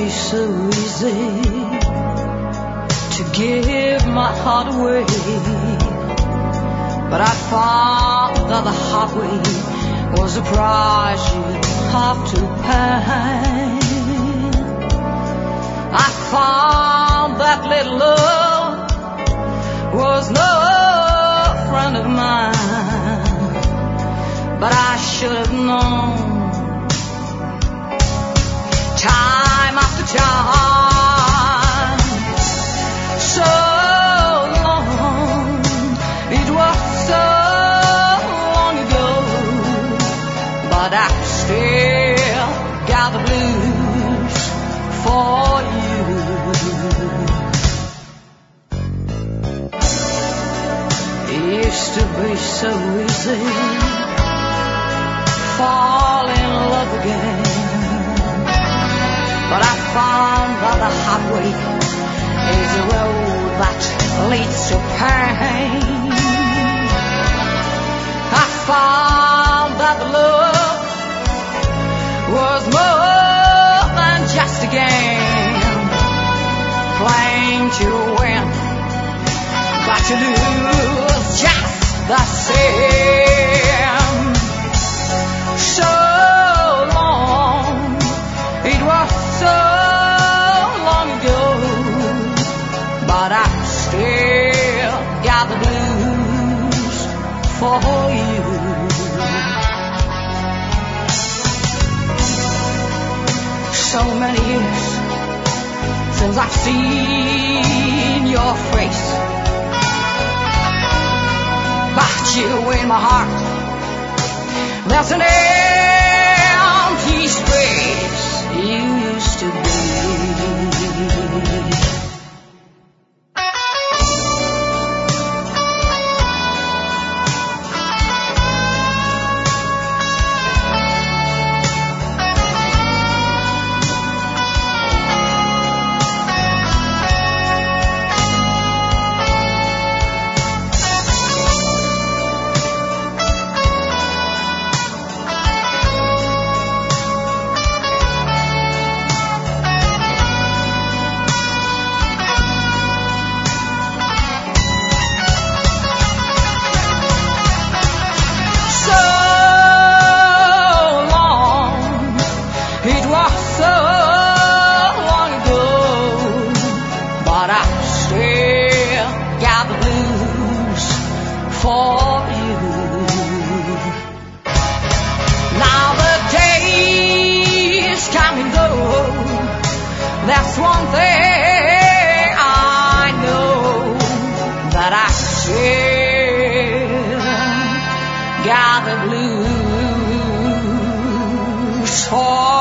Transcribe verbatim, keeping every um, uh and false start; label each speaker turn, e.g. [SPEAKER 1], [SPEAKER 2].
[SPEAKER 1] be so easy to give my heart away, but I found that the hard way was the price you'd have to pay. I found that little love was no friend of mine, but I should have known. Time after time, so long, it was so long ago, but I still got the blues for you. It used to be so easy, fall in love again, but I found that the hard way is a road that leads to pain. I found that the love was more than just a game, playing to win, but to lose just the same. So long, it was so long ago, but I still got the blues for you. So many years since I've seen your face, but you in my heart, there's an empty space you used to be. That's one thing I know, that I still got the blues for